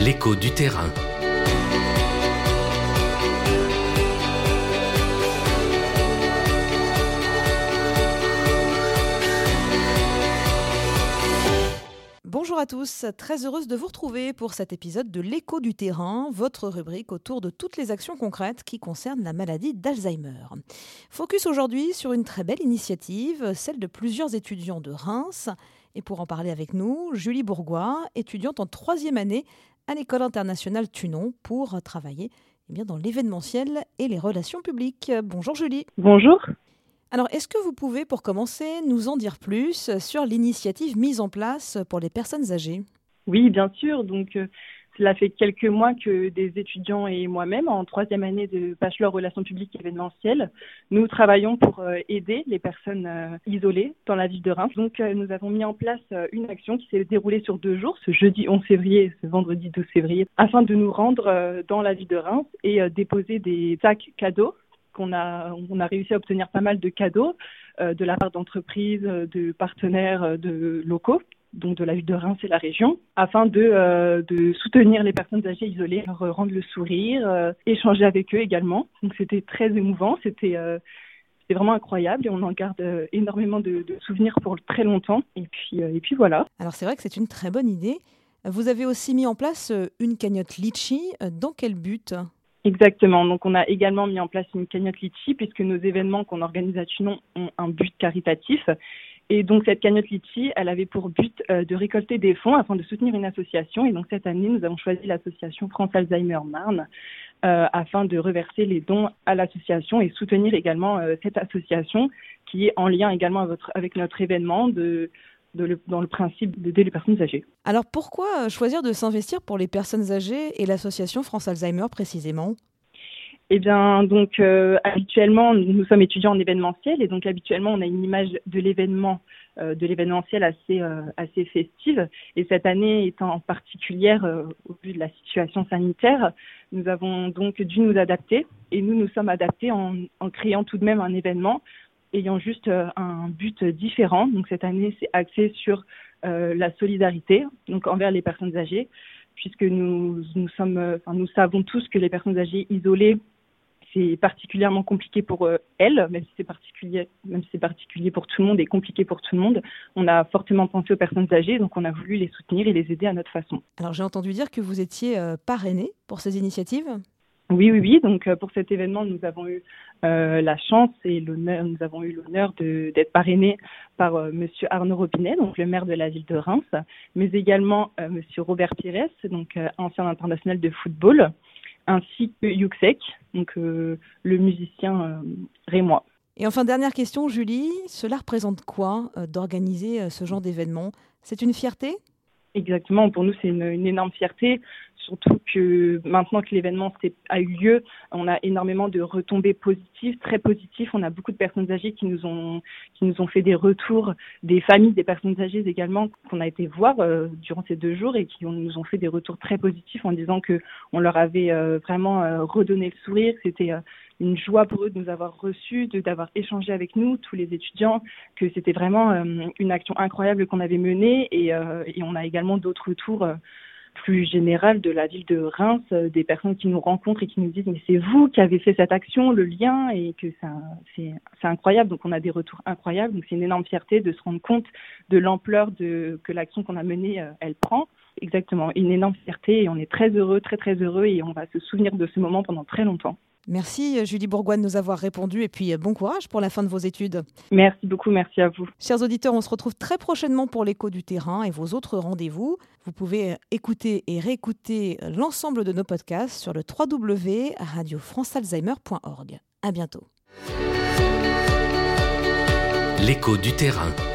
L'écho du terrain. Bonjour à tous, très heureuse de vous retrouver pour cet épisode de l'écho du terrain, votre rubrique autour de toutes les actions concrètes qui concernent la maladie d'Alzheimer. Focus aujourd'hui sur une très belle initiative, celle de plusieurs étudiants de Reims. Et pour en parler avec nous, Julie Bourgois, étudiante en 3e année à l'École internationale Thunon pour travailler dans l'événementiel et les relations publiques. Bonjour Julie. Bonjour. Alors, est-ce que vous pouvez, pour commencer, nous en dire plus sur l'initiative mise en place pour les personnes âgées ? Oui, bien sûr. Donc, cela fait quelques mois que des étudiants et moi-même, en 3e année de bachelor relations publiques et événementielles, nous travaillons pour aider les personnes isolées dans la ville de Reims. Donc, nous avons mis en place une action qui s'est déroulée sur 2 jours, ce jeudi 11 février et ce vendredi 12 février, afin de nous rendre dans la ville de Reims et déposer des sacs cadeaux. On a réussi à obtenir pas mal de cadeaux de la part d'entreprises, de partenaires de locaux, donc de la ville de Reims et la région, afin de soutenir les personnes âgées isolées, leur rendre le sourire, échanger avec eux également. Donc c'était très émouvant, c'était vraiment incroyable et on en garde énormément de souvenirs pour très longtemps. Et puis voilà. Alors c'est vrai que c'est une très bonne idée. Vous avez aussi mis en place une cagnotte Litchi. Dans quel but ? Exactement. Donc, on a également mis en place une cagnotte Litchi puisque nos événements qu'on organise à Thunon ont un but caritatif. Et donc, cette cagnotte Litchi, elle avait pour but de récolter des fonds afin de soutenir une association. Et donc, cette année, nous avons choisi l'association France Alzheimer Marne afin de reverser les dons à l'association et soutenir également cette association qui est en lien également avec notre événement dans le principe d'aider les personnes âgées. Alors pourquoi choisir de s'investir pour les personnes âgées et l'association France Alzheimer précisément ? Eh bien, donc habituellement, nous sommes étudiants en événementiel et donc habituellement, on a une image de l'événementiel assez festive. Et cette année étant particulière au vu de la situation sanitaire, nous avons donc dû nous adapter et nous sommes adaptés en créant tout de même un événement ayant juste un but différent. Donc cette année, c'est axé sur la solidarité, donc envers les personnes âgées, puisque nous savons tous que les personnes âgées isolées, c'est particulièrement compliqué pour elles, même si c'est particulier pour tout le monde et compliqué pour tout le monde. On a fortement pensé aux personnes âgées, donc on a voulu les soutenir et les aider à notre façon. Alors j'ai entendu dire que vous étiez parrainée pour ces initiatives ? Oui. Donc, pour cet événement, nous avons eu la chance et l'honneur d'être parrainés par Monsieur Arnaud Robinet, donc le maire de la ville de Reims, mais également Monsieur Robert Pires, donc ancien international de football, ainsi que Yuxek, donc le musicien rémois. Et enfin, dernière question, Julie, cela représente quoi d'organiser ce genre d'événement ? C'est une fierté ? Exactement, pour nous c'est une énorme fierté, surtout que maintenant que l'événement a eu lieu, on a énormément de retombées positives, très positives. On a beaucoup de personnes âgées qui nous ont fait des retours, des familles des personnes âgées également qu'on a été voir durant ces 2 jours et qui nous ont fait des retours très positifs en disant que on leur avait vraiment redonné le sourire. C'était une joie pour eux de nous avoir reçus, d'avoir échangé avec nous, tous les étudiants, que c'était vraiment une action incroyable qu'on avait menée et on a également d'autres retours plus générales de la ville de Reims, des personnes qui nous rencontrent et qui nous disent mais c'est vous qui avez fait cette action, le lien, et que c'est incroyable. Donc on a des retours incroyables, donc c'est une énorme fierté de se rendre compte de l'ampleur que l'action qu'on a menée, elle prend. Exactement, une énorme fierté et on est très heureux, très très heureux et on va se souvenir de ce moment pendant très longtemps. Merci Julie Bourgois de nous avoir répondu et puis bon courage pour la fin de vos études. Merci beaucoup, merci à vous. Chers auditeurs, on se retrouve très prochainement pour l'écho du terrain et vos autres rendez-vous. Vous pouvez écouter et réécouter l'ensemble de nos podcasts sur le www.radiofrancealzheimer.org. À bientôt. L'écho du terrain.